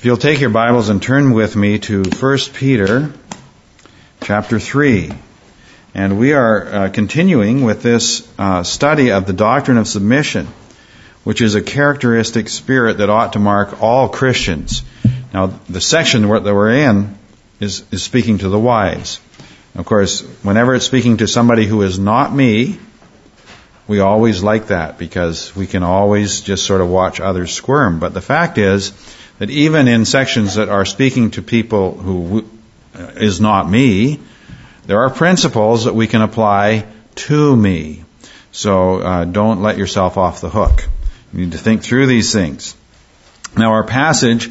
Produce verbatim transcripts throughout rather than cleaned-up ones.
you'll take your Bibles and turn with me to First Peter chapter three. And we are uh, continuing with this uh, study of the doctrine of submission, which is a characteristic spirit that ought to mark all Christians. Now, the section that we're in is, is speaking to the wives. Of course, whenever it's speaking to somebody who is not me, we always like that because we can always just sort of watch others squirm. But the fact is that even in sections that are speaking to people who is not me, there are principles that we can apply to me. So uh, don't let yourself off the hook. You need to think through these things. Now our passage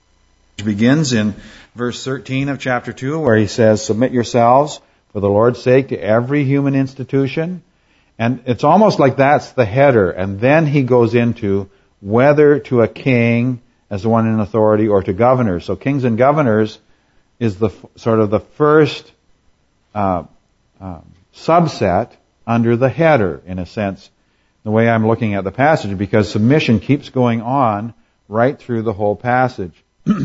begins in verse thirteen of chapter two, where he says, "Submit yourselves for the Lord's sake to every human institution." And it's almost like that's the header. And then he goes into whether to a king as the one in authority or to governors. So kings and governors is the sort of the first uh, uh, subset under the header, in a sense, the way I'm looking at the passage, because submission keeps going on right through the whole passage.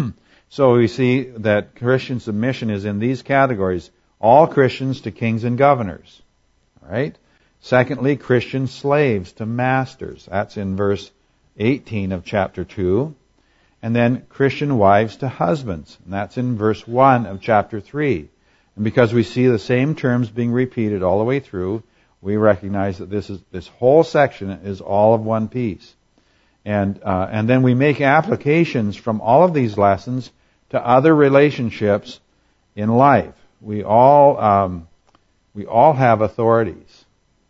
So we see that Christian submission is in these categories: all Christians to kings and governors. All right? Secondly, Christian slaves to masters. That's in verse eighteen of chapter two. And then Christian wives to husbands. And that's in verse one of chapter three. And because we see the same terms being repeated all the way through, we recognize that this is this whole section is all of one piece. And uh, and then we make applications from all of these lessons to other relationships in life. We all um, we all have authorities.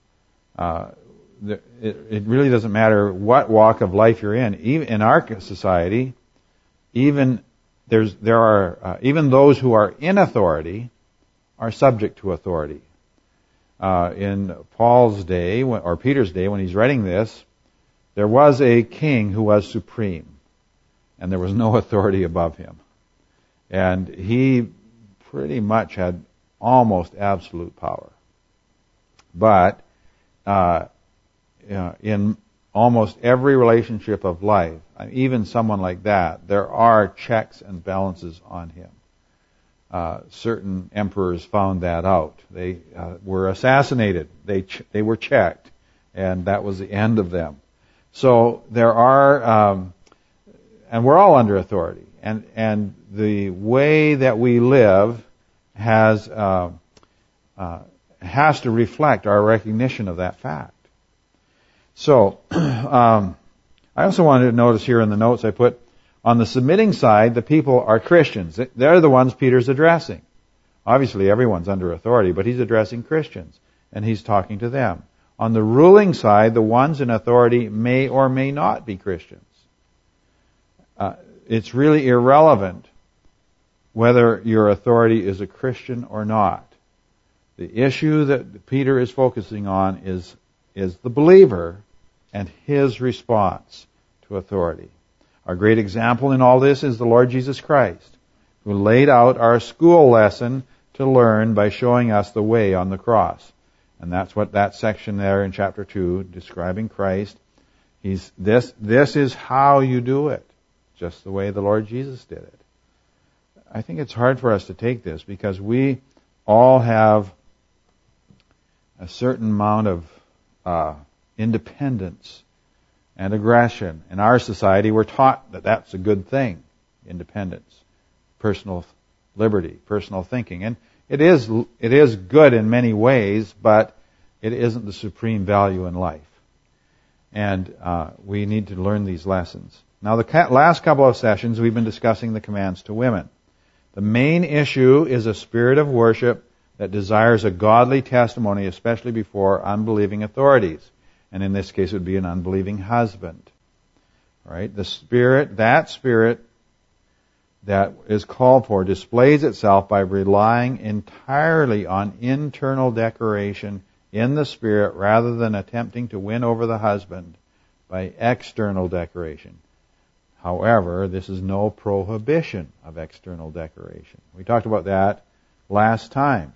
Uh, it, it really doesn't matter what walk of life you're in. Even in our society, even there's there are uh, even those who are in authority are subject to authority. Uh, in Paul's day, or Peter's day, when he's writing this, there was a king who was supreme, and there was no authority above him. And he pretty much had almost absolute power. But uh, in almost every relationship of life, even someone like that, there are checks and balances on him. Uh, certain emperors found that out. They uh, were assassinated. They ch- they were checked, and that was the end of them. So there are, um, and we're all under authority, and and the way that we live has uh, uh, has to reflect our recognition of that fact. So um, I also wanted to notice here in the notes I put, on the submitting side, the people are Christians. They're the ones Peter's addressing. Obviously, everyone's under authority, but he's addressing Christians, and he's talking to them. On the ruling side, the ones in authority may or may not be Christians. Uh, it's really irrelevant whether your authority is a Christian or not. The issue that Peter is focusing on is, is the believer and his response to authority. Our great example in all this is the Lord Jesus Christ, who laid out our school lesson to learn by showing us the way on the cross. And that's what that section there in chapter two, describing Christ, he's this this is how you do it, just the way the Lord Jesus did it. I think it's hard for us to take this because we all have a certain amount of uh, independence and aggression. In our society, we're taught that that's a good thing. Independence, personal liberty, personal thinking. And it is it is good in many ways, but it isn't the supreme value in life. And uh, we need to learn these lessons. Now, the ca- last couple of sessions, we've been discussing the commands to women. The main issue is a spirit of worship that desires a godly testimony, especially before unbelieving authorities. And in this case, it would be an unbelieving husband. Right? The spirit, that spirit that is called for displays itself by relying entirely on internal decoration in the spirit rather than attempting to win over the husband by external decoration. However, this is no prohibition of external decoration. We talked about that last time.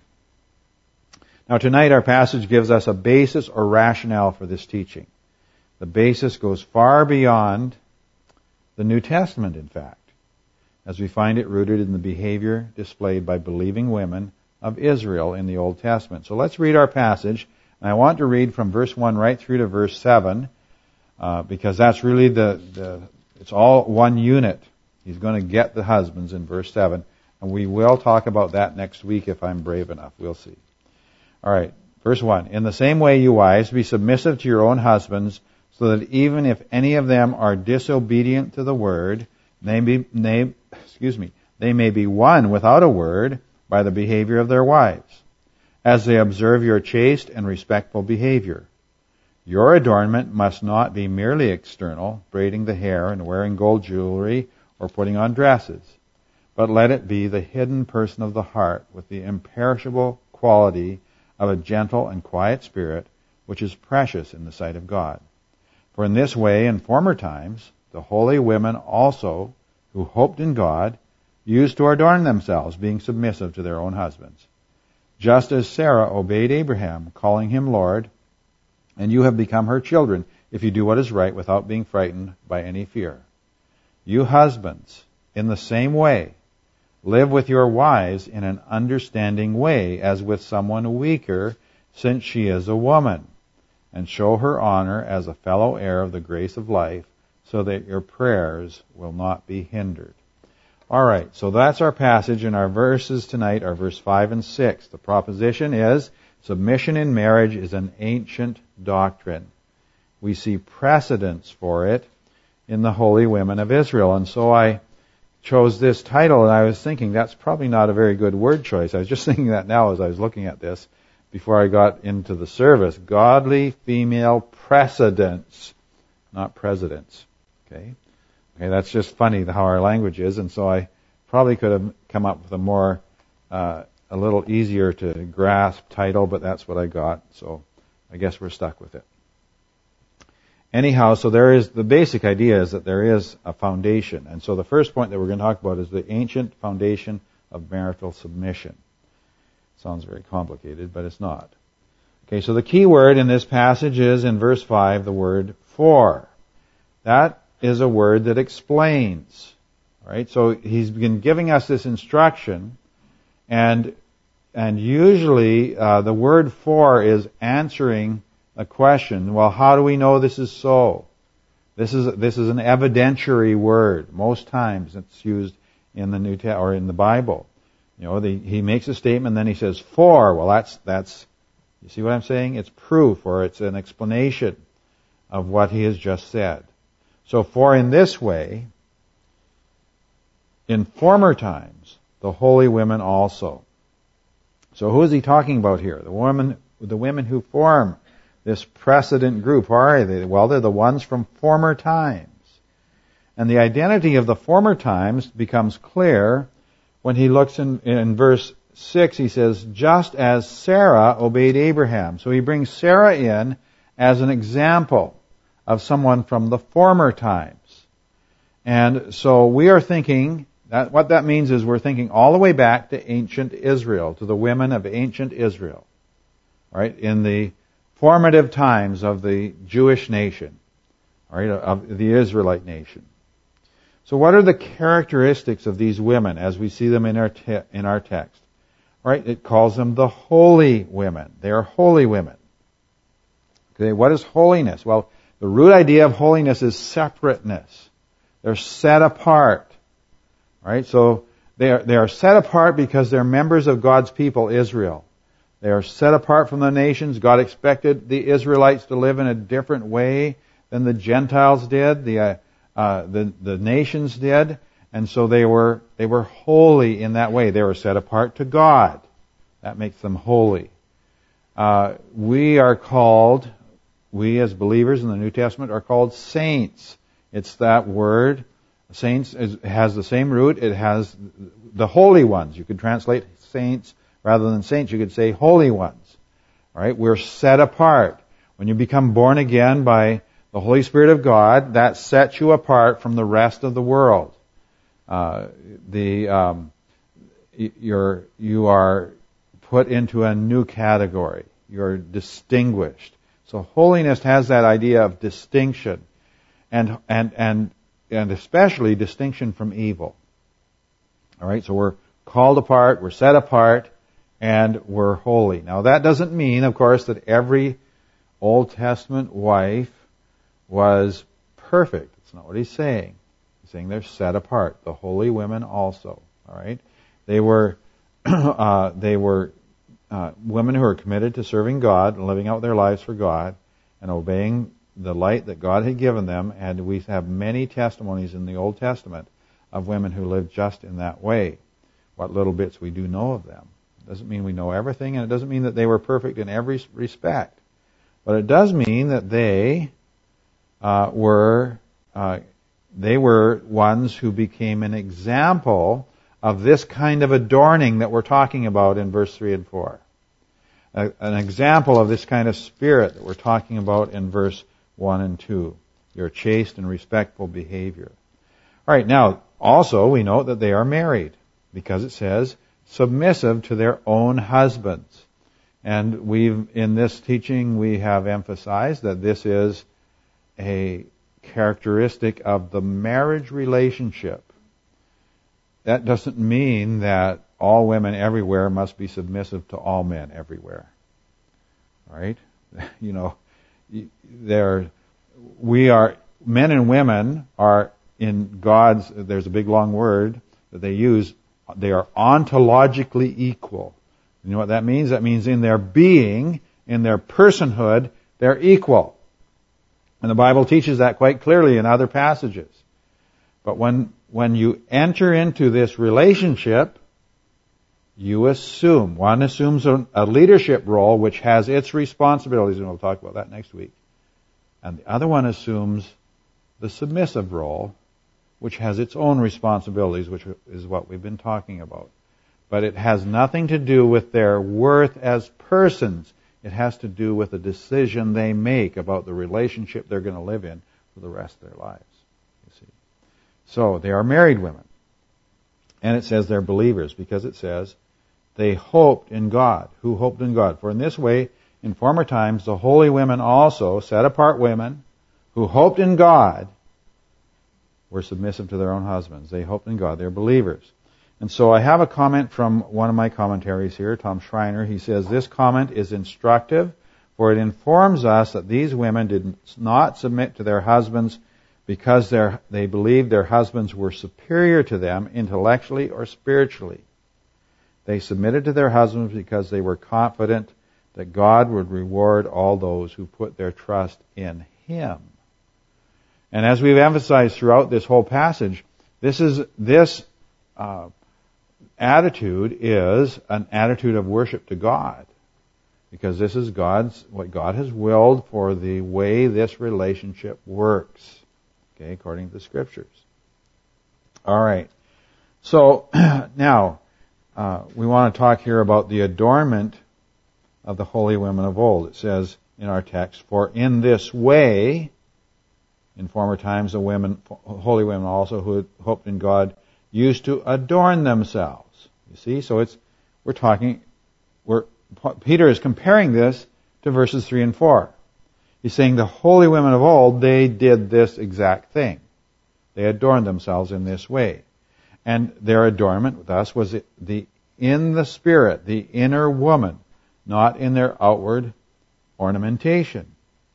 Now tonight our passage gives us a basis or rationale for this teaching. The basis goes far beyond the New Testament, in fact. as we find it rooted in the behavior displayed by believing women of Israel in the Old Testament. So let's read our passage. And I want to read from verse one right through to verse seven, uh, because that's really the, the, it's all one unit. He's going to get the husbands in verse seven. And we will talk about that next week if I'm brave enough. We'll see. All right. Verse one. In the same way, you wives, be submissive to your own husbands, so that even if any of them are disobedient to the word, they be, they, excuse me, they may be won without a word by the behavior of their wives, as they observe your chaste and respectful behavior. Your adornment must not be merely external, braiding the hair and wearing gold jewelry or putting on dresses, but let it be the hidden person of the heart with the imperishable quality of a gentle and quiet spirit, which is precious in the sight of God. For in this way, in former times, the holy women also, who hoped in God, used to adorn themselves, being submissive to their own husbands. Just as Sarah obeyed Abraham, calling him Lord, and you have become her children, if you do what is right without being frightened by any fear. You husbands, in the same way, live with your wives in an understanding way, as with someone weaker, since she is a woman, and show her honor as a fellow heir of the grace of life, so that your prayers will not be hindered. All right, so that's our passage, and our verses tonight are verse five and six. The proposition is, submission in marriage is an ancient doctrine. We see precedents for it in the holy women of Israel, and so I chose this title, and I was thinking that's probably not a very good word choice. I was just thinking that now as I was looking at this before I got into the service. Godly female precedents, not presidents. Okay? Okay, that's just funny how our language is, and so I probably could have come up with a more, uh, a little easier to grasp title, but that's what I got, so I guess we're stuck with it. Anyhow, so there is, the basic idea is that there is a foundation. And so the first point that we're going to talk about is the ancient foundation of marital submission. Sounds very complicated, but it's not. Okay, so the key word in this passage is in verse five, the word for. That is a word that explains. Right? So he's been giving us this instruction, and and usually uh, the word for is answering a question. Well, how do we know this is so? This is this is an evidentiary word. Most times it's used in the New Testament or in the Bible. You know, the, he makes a statement, then he says for. Well, that's that's. You see what I'm saying? It's proof, or it's an explanation of what he has just said. So, for in this way, in former times, the holy women also. So, who is he talking about here? The women, the women who form this precedent group. Who are they? Well, they're the ones from former times. And the identity of the former times becomes clear when he looks in, in verse six. He says, just as Sarah obeyed Abraham. So he brings Sarah in as an example of someone from the former times. And so we are thinking, that what that means is we're thinking all the way back to ancient Israel, to the women of ancient Israel. Right? In the formative times of the Jewish nation, right, of the Israelite nation. So what are the characteristics of these women as we see them in our te- in our text? Right, it calls them the holy women. They are holy women. Okay, what is holiness? Well, the root idea of holiness is separateness. They're set apart. Right, so they are they are set apart because they're members of God's people, Israel. They are set apart from the nations. God expected the Israelites to live in a different way than the Gentiles did, the uh, uh, the the nations did, and so they were they were holy in that way. They were set apart to God. That makes them holy. Uh, we are called, we as believers in the New Testament are called saints. It's that word. Saints is, has the same root. It has the holy ones. You could translate saints. Rather than saints, you could say holy ones. Right? We're set apart. When you become born again by the Holy Spirit of God, that sets you apart from the rest of the world. Uh, the um, you're you are put into a new category. You're distinguished. So holiness has that idea of distinction, and and and and especially distinction from evil. All right, so we're called apart, we're set apart, and we're holy. Now that doesn't mean, of course, that every Old Testament wife was perfect. That's not what he's saying. He's saying they're set apart. The holy women also. All right, they were uh, they were uh, women who are committed to serving God, and living out their lives for God, and obeying the light that God had given them. And we have many testimonies in the Old Testament of women who lived just in that way. What little bits we do know of them. It doesn't mean we know everything, and it doesn't mean that they were perfect in every respect. But it does mean that they uh, were uh, they were ones who became an example of this kind of adorning that we're talking about in verse three and four. A, an example of this kind of spirit that we're talking about in verse one and two. Your chaste and respectful behavior. All right, now, also we note that they are married, because it says, submissive to their own husbands. And we've, in this teaching, we have emphasized that this is a characteristic of the marriage relationship. That doesn't mean that all women everywhere must be submissive to all men everywhere. All right? You know, there, we are, men and women are in God's, there's a big long word that they use, they are ontologically equal. You know what that means? That means in their being, in their personhood, they're equal. And the Bible teaches that quite clearly in other passages. But when, when you enter into this relationship, you assume, one assumes a, a leadership role which has its responsibilities, and we'll talk about that next week. And the other one assumes the submissive role, which has its own responsibilities, which is what we've been talking about. But it has nothing to do with their worth as persons. It has to do with the decision they make about the relationship they're going to live in for the rest of their lives. You see. So they are married women. And it says they're believers, because it says they hoped in God. Who hoped in God? For in this way, in former times, the holy women also, set apart women, who hoped in God, were submissive to their own husbands. They hoped in God. They're believers. And so I have a comment from one of my commentaries here, Tom Schreiner. He says, this comment is instructive, for it informs us that these women did not submit to their husbands because they believed their husbands were superior to them intellectually or spiritually. They submitted to their husbands because they were confident that God would reward all those who put their trust in Him. And as we've emphasized throughout this whole passage, this is this uh, attitude is an attitude of worship to God, because this is God's what God has willed for the way this relationship works. Okay, according to the Scriptures. All right. So now uh, we want to talk here about the adornment of the holy women of old. It says in our text, "For in this way." In former times, the women, holy women also who had hoped in God, used to adorn themselves. You see, so it's we're talking. We're Peter is comparing this to verses three and four. He's saying the holy women of old, they did this exact thing. They adorned themselves in this way, and their adornment thus was the in the spirit, the inner woman, not in their outward ornamentation.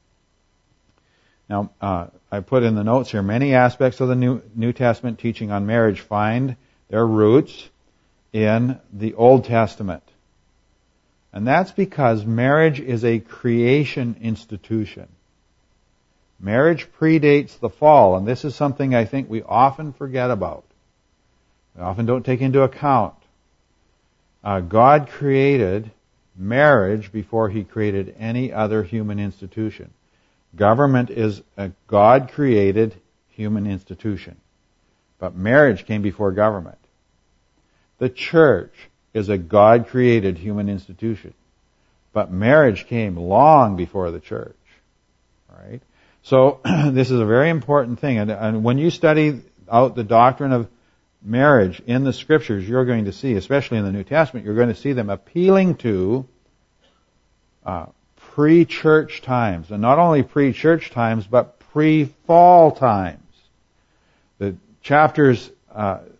Now, uh, I put in the notes here, many aspects of the New, New Testament teaching on marriage find their roots in the Old Testament. And that's because marriage is a creation institution. Marriage predates the fall, and this is something I think we often forget about. We often don't take into account. Uh, God created marriage before He created any other human institution. Government is a God-created human institution. But marriage came before government. The church is a God-created human institution. But marriage came long before the church. All right? So this is a very important thing. And, and when you study out the doctrine of marriage in the Scriptures, you're going to see, especially in the New Testament, you're going to see them appealing to uh, pre-church times, and not only pre-church times, but pre-fall times. The chapters uh,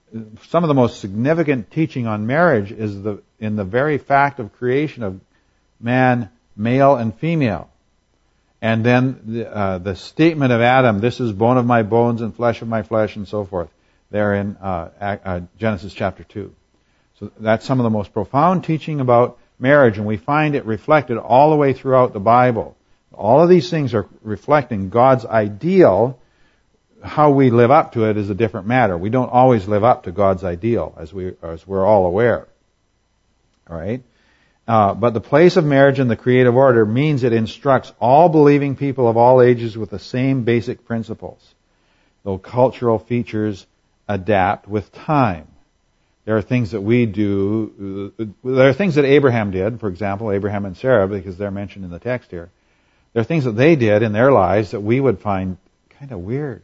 some of the most significant teaching on marriage is the in the very fact of creation of man, male and female. And then the, uh, the statement of Adam, this is bone of my bones and flesh of my flesh, and so forth, there in uh, uh, Genesis chapter two. So that's some of the most profound teaching about marriage, and we find it reflected all the way throughout the Bible. All of these things are reflecting God's ideal. How we live up to it is a different matter. We don't always live up to God's ideal, as we as we're all aware. All right? Uh, but the place of marriage in the creative order means it instructs all believing people of all ages with the same basic principles, though cultural features adapt with time. There are things that we do, there are things that Abraham did, for example, Abraham and Sarah, because they're mentioned in the text here. There are things that they did in their lives that we would find kind of weird.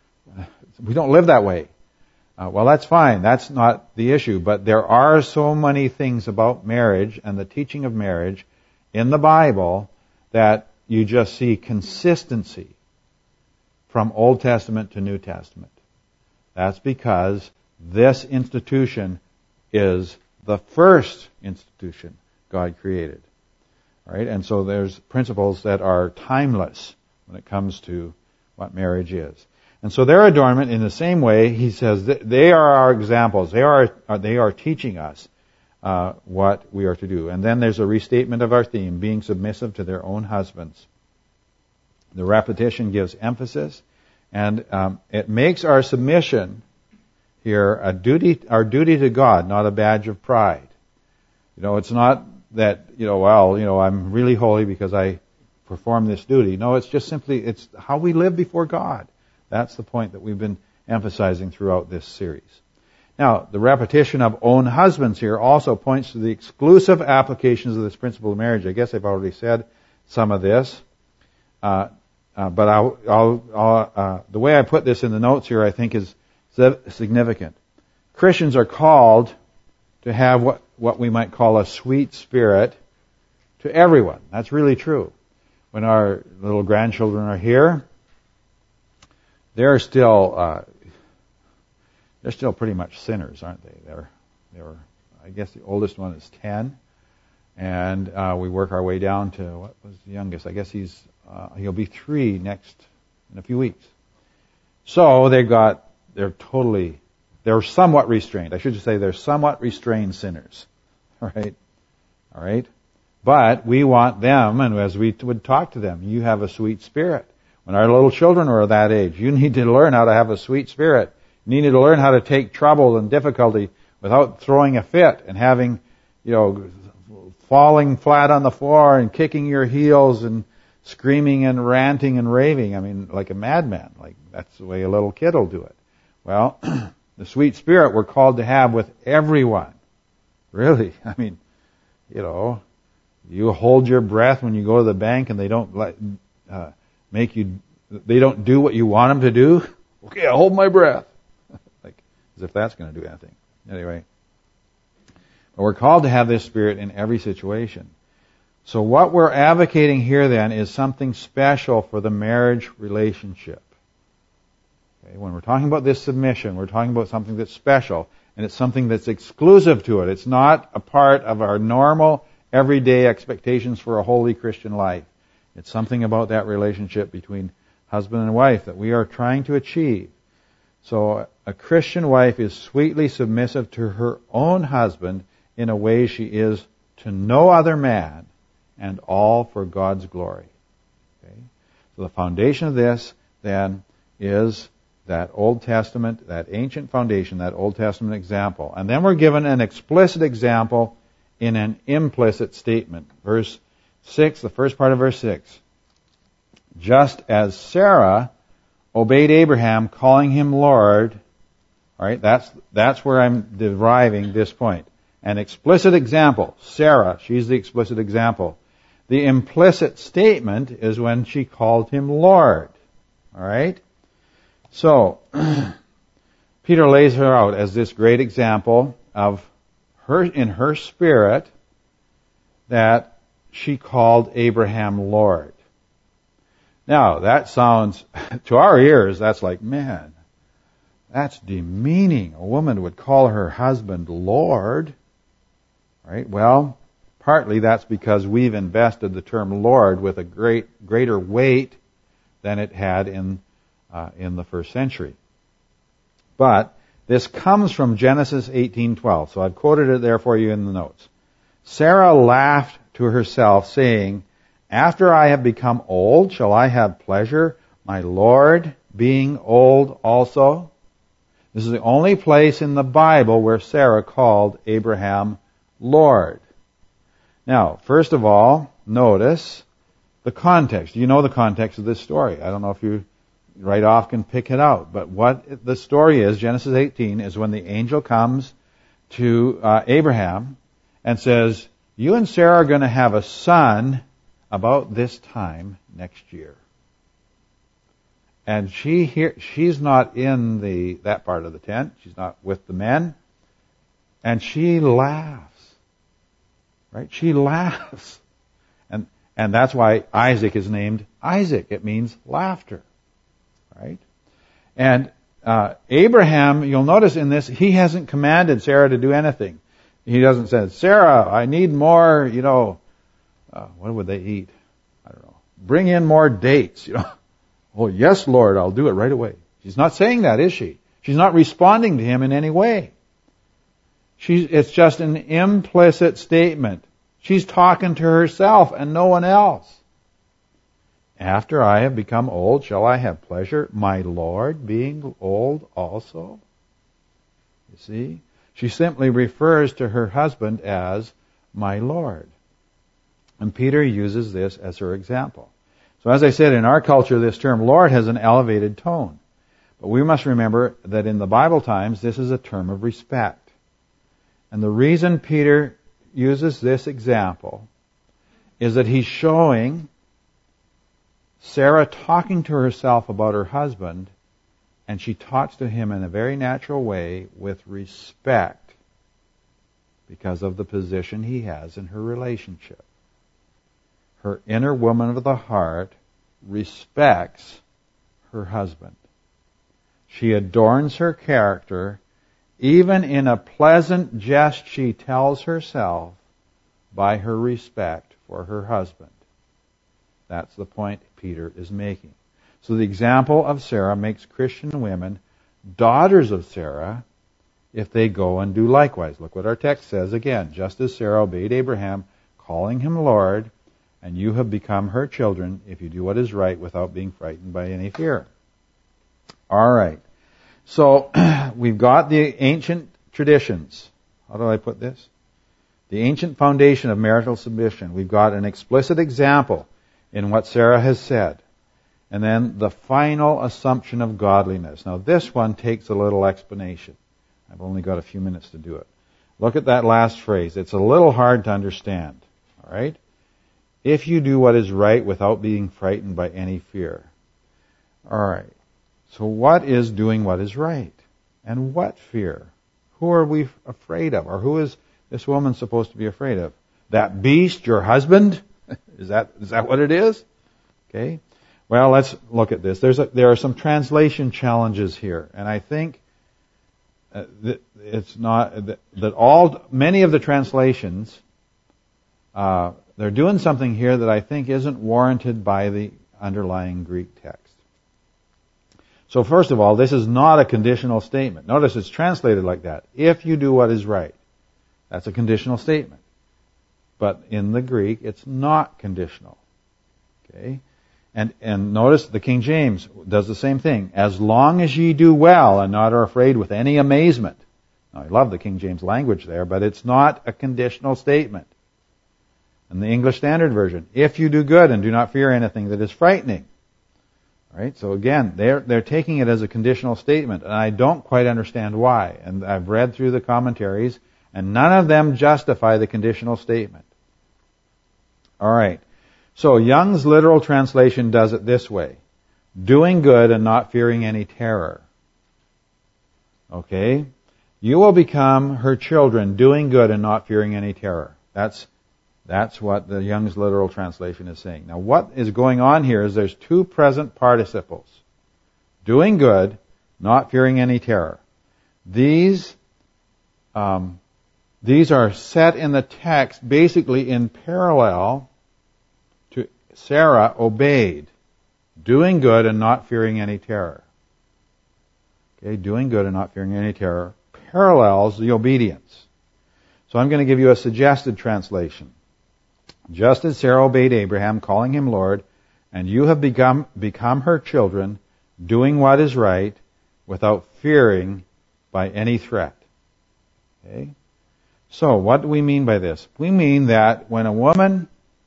We don't live that way. Uh, well, that's fine. That's not the issue. But there are so many things about marriage and the teaching of marriage in the Bible that you just see consistency from Old Testament to New Testament. That's because this institution is the first institution God created. All right? And so there's principles that are timeless when it comes to what marriage is. And so their adornment, in the same way, he says, they are our examples. They are they are teaching us uh, what we are to do. And then there's a restatement of our theme, being submissive to their own husbands. The repetition gives emphasis, and um, it makes our submission here a duty, our duty to God, not a badge of pride. You know, it's not that, you know, well, you know, I'm really holy because I perform this duty. No, it's just simply, it's how we live before God. That's the point that we've been emphasizing throughout this series. Now, the repetition of own husbands here also points to the exclusive applications of this principle of marriage. I guess I've already said some of this, uh, uh, but I'll, I'll, I'll, uh, the way I put this in the notes here, I think, is significant. Christians are called to have what, what we might call a sweet spirit to everyone. That's really true. When our little grandchildren are here, they're still uh, they're still pretty much sinners, aren't they? They're they're I guess the oldest one is ten, and uh, we work our way down to what was the youngest? I guess he's uh, he'll be three next in a few weeks. So they've got they're totally they're somewhat restrained. I should just say they're somewhat restrained sinners. All right, all right. But we want them, and as we would talk to them, you have a sweet spirit. When our little children are that age, you need to learn how to have a sweet spirit. You need to learn how to take trouble and difficulty without throwing a fit and having, you know, falling flat on the floor and kicking your heels and screaming and ranting and raving. I mean, like a madman. Like, that's the way a little kid will do it. Well, the sweet spirit we're called to have with everyone. Really. I mean, you know, you hold your breath when you go to the bank and they don't let, uh, make you, they don't do what you want them to do. Okay, I'll hold my breath. Like, as if that's going to do anything. Anyway. But we're called to have this spirit in every situation. So what we're advocating here then is something special for the marriage relationship. Okay, when we're talking about this submission, we're talking about something that's special, and it's something that's exclusive to it. It's not a part of our normal, everyday expectations for a holy Christian life. It's something about that relationship between husband and wife that we are trying to achieve. So a Christian wife is sweetly submissive to her own husband in a way she is to no other man, and all for God's glory. Okay? So the foundation of this, then, is that Old Testament, that ancient foundation, that Old Testament example. And then we're given an explicit example in an implicit statement. Verse six, the first part of verse six. Just as Sarah obeyed Abraham, calling him Lord, all right, that's, that's where I'm deriving this point. An explicit example. Sarah, she's the explicit example. The implicit statement is when she called him Lord. All right? So, Peter lays her out as this great example of her, in her spirit, that she called Abraham Lord. Now, that sounds, to our ears, that's like, man, That's demeaning. A woman would call her husband Lord. Right? Well, partly that's because we've invested the term Lord with a great greater weight than it had in uh, in the first century. But this comes from Genesis eighteen twelve. So I've quoted it there for you in the notes. Sarah laughed to herself, saying, "After I have become old, shall I have pleasure, my Lord being old also?" This is the only place in the Bible where Sarah called Abraham Lord. Now, first of all, notice the context. You know the context of this story. I don't know if you right off can pick it out, but what the story is, Genesis eighteen, is when the angel comes to uh, Abraham and says, "You and Sarah are going to have a son about this time next year." And she here, she's not in the that part of the tent. She's not with the men. And she laughs. Right? She laughs. And and that's why Isaac is named Isaac. It means laughter. Right? And uh, Abraham, you'll notice in this, he hasn't commanded Sarah to do anything. He doesn't say, "Sarah, I need more, you know, uh, what would they eat? I don't know. Bring in more dates, you know." "Oh, yes, Lord, I'll do it right away." She's not saying that, is she? She's not responding to him in any way. She's, it's just an implicit statement. She's talking to herself and no one else. "After I have become old, shall I have pleasure, my Lord being old also?" You see? She simply refers to her husband as my Lord. And Peter uses this as her example. So as I said, in our culture, this term Lord has an elevated tone. But we must remember that in the Bible times, this is a term of respect. And the reason Peter uses this example is that he's showing Sarah talking to herself about her husband, and she talks to him in a very natural way with respect because of the position he has in her relationship. Her inner woman of the heart respects her husband. She adorns her character. Even in a pleasant jest, she tells herself by her respect for her husband. That's the point Peter is making. So the example of Sarah makes Christian women daughters of Sarah if they go and do likewise. Look what our text says again. "Just as Sarah obeyed Abraham, calling him Lord, and you have become her children if you do what is right without being frightened by any fear." All right. So we've got the ancient traditions. How do I put this? The ancient foundation of marital submission. We've got an explicit example in what Sarah has said. And then the final assumption of godliness. Now this one takes a little explanation. I've only got a few minutes to do it. Look at that last phrase. It's a little hard to understand. All right? If you do what is right without being frightened by any fear. All right. So what is doing what is right? And what fear? Who are we afraid of? Or who is this woman supposed to be afraid of? That beast, your husband? Is that is that what it is? Okay. Well, let's look at this. There's a, there are some translation challenges here, and I think uh, that it's not that, that all many of the translations uh, they're doing something here that I think isn't warranted by the underlying Greek text. So first of all, this is not a conditional statement. Notice it's translated like that. If you do what is right. That's a conditional statement. But in the Greek, it's not conditional. Okay? And, and notice the King James does the same thing. As long as ye do well and not are afraid with any amazement. Now, I love the King James language there, but it's not a conditional statement. In the English Standard Version, if you do good and do not fear anything that is frightening. All right? So again, they're, they're taking it as a conditional statement, and I don't quite understand why. And I've read through the commentaries, and none of them justify the conditional statement. All right. So Young's literal translation does it this way. Doing good and not fearing any terror. Okay? You will become her children, doing good and not fearing any terror. That's That's what the Young's literal translation is saying. Now what is going on here is there's two present participles. Doing good not fearing any terror. These, um, these are set in the text basically in parallel to Sarah obeyed, doing good and not fearing any terror. Okay, doing good and not fearing any terror parallels the obedience. So I'm going to give you a suggested translation. Just as Sarah obeyed Abraham, calling him Lord, and you have become, become her children, doing what is right, without fearing by any threat. Okay? So, what do we mean by this? We mean that when a woman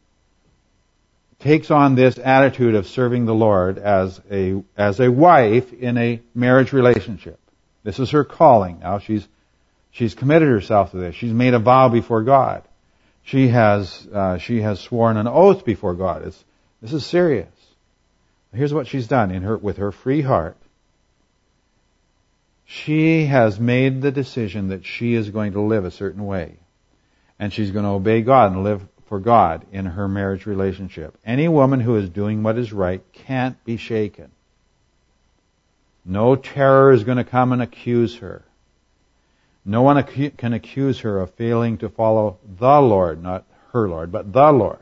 takes on this attitude of serving the Lord as a, as a wife in a marriage relationship, this is her calling. Now she's, she's committed herself to this. She's made a vow before God. She has, uh, she has sworn an oath before God. It's, this is serious. Here's what she's done in her, with her free heart. She has made the decision that she is going to live a certain way. And she's going to obey God and live for God in her marriage relationship. Any woman who is doing what is right can't be shaken. No terror is going to come and accuse her. No one acu- can accuse her of failing to follow the Lord, not her Lord, but the Lord.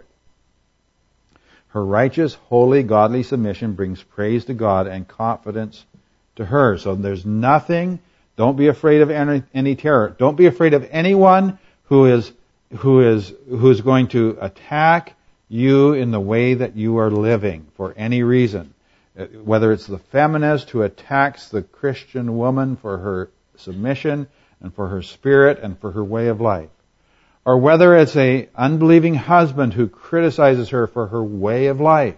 Her righteous, holy, godly submission brings praise to God and confidence to her. So there's nothing, don't be afraid of any, any terror. Don't be afraid of anyone who is, who is, who is going to attack you in the way that you are living for any reason. Whether it's the feminist who attacks the Christian woman for her submission and for her spirit and for her way of life. Or whether it's a unbelieving husband who criticizes her for her way of life.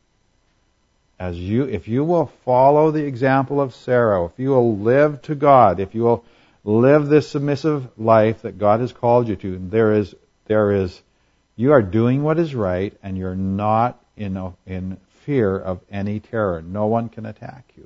As you, if you will follow the example of Sarah, if you will live to God, if you will live this submissive life that God has called you to, there is, there is, you are doing what is right and you're not in, in fear of any terror. No one can attack you.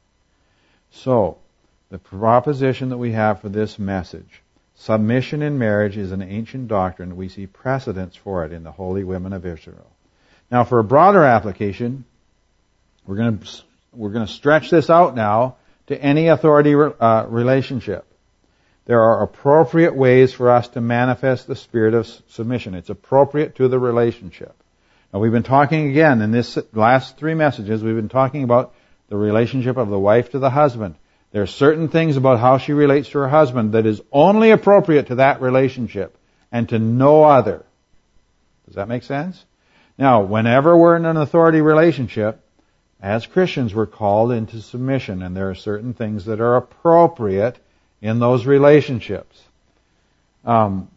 So, the proposition that we have for this message, submission in marriage is an ancient doctrine. We see precedents for it in the holy women of Israel. Now, for a broader application, we're going to we're going to stretch this out now to any authority uh, relationship. There are appropriate ways for us to manifest the spirit of submission. It's appropriate to the relationship. Now, we've been talking again in this last three messages. We've been talking about the relationship of the wife to the husband. There are certain things about how she relates to her husband that is only appropriate to that relationship and to no other. Does that make sense? Now, whenever we're in an authority relationship, as Christians we're called into submission, and there are certain things that are appropriate in those relationships. Um,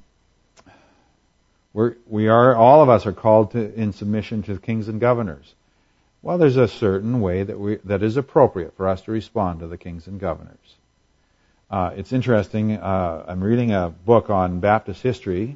we're, we are, all of us are called to, in submission to kings and governors. Well, there's a certain way that we that is appropriate for us to respond to the kings and governors. Uh, it's interesting. Uh, I'm reading a book on Baptist history,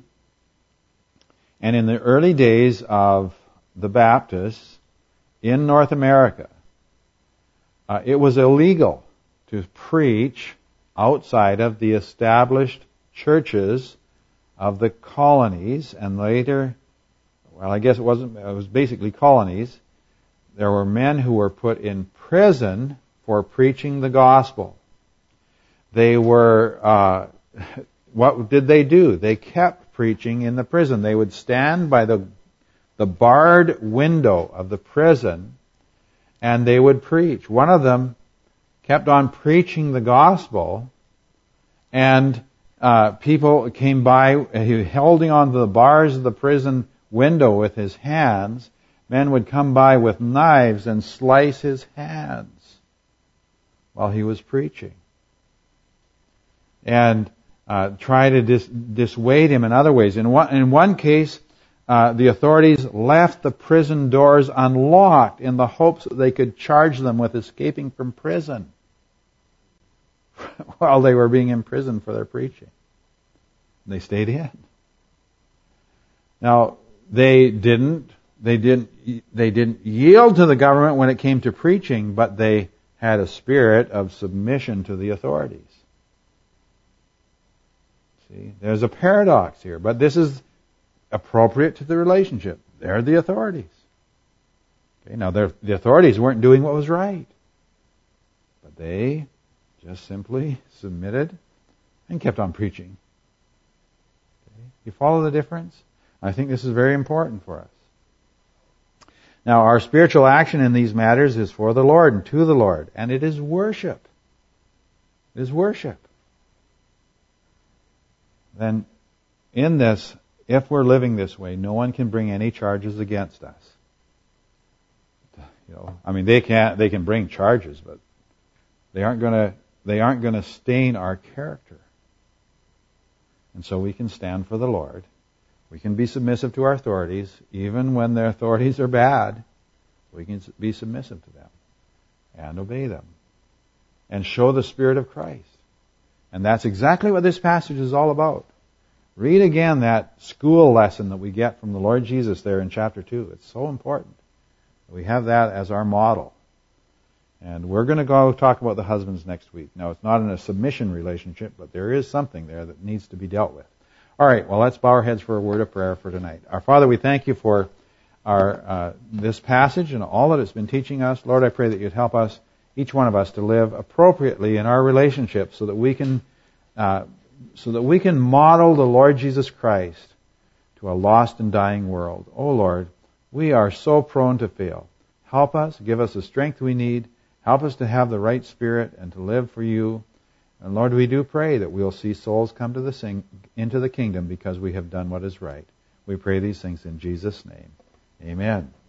and in the early days of the Baptists in North America, uh, it was illegal to preach outside of the established churches of the colonies, and later, well, I guess it wasn't. It was basically colonies. There were men who were put in prison for preaching the gospel. They were, uh, what did they do? They kept preaching in the prison. They would stand by the, the barred window of the prison and they would preach. One of them kept on preaching the gospel, and uh, people came by, he was holding on to the bars of the prison window with his hands. Men would come by with knives and slice his hands while he was preaching. And uh, try to dis- dissuade him in other ways. In one, in one case, uh, the authorities left the prison doors unlocked in the hopes that they could charge them with escaping from prison while they were being imprisoned for their preaching. They stayed in. Now, they didn't They didn't, they didn't yield to the government when it came to preaching, but they had a spirit of submission to the authorities. See, there's a paradox here, but this is appropriate to the relationship. They're the authorities. Okay, now the authorities weren't doing what was right, but they just simply submitted and kept on preaching. Okay? You follow the difference? I think this is very important for us. Now, our spiritual action in these matters is for the Lord and to the Lord, and it is worship. It is worship. Then, in this, if we're living this way, no one can bring any charges against us. You know, I mean, they can they can bring charges, but they aren't going to they aren't going to stain our character. And so we can stand for the Lord. We can be submissive to our authorities, even when their authorities are bad. We can be submissive to them and obey them and show the Spirit of Christ. And that's exactly what this passage is all about. Read again that school lesson that we get from the Lord Jesus there in chapter two. It's so important. We have that as our model. And we're going to go talk about the husbands next week. Now, it's not in a submission relationship, but there is something there that needs to be dealt with. All right, well, let's bow our heads for a word of prayer for tonight. Our Father, we thank you for our uh, this passage and all that it's been teaching us. Lord, I pray that you'd help us, each one of us, to live appropriately in our relationships so that we can uh, so that we can model the Lord Jesus Christ to a lost and dying world. Oh, Lord, we are so prone to fail. Help us, give us the strength we need. Help us to have the right spirit and to live for you. And Lord, we do pray that we'll see souls come to the sing, into the kingdom because we have done what is right. We pray these things in Jesus' name. Amen.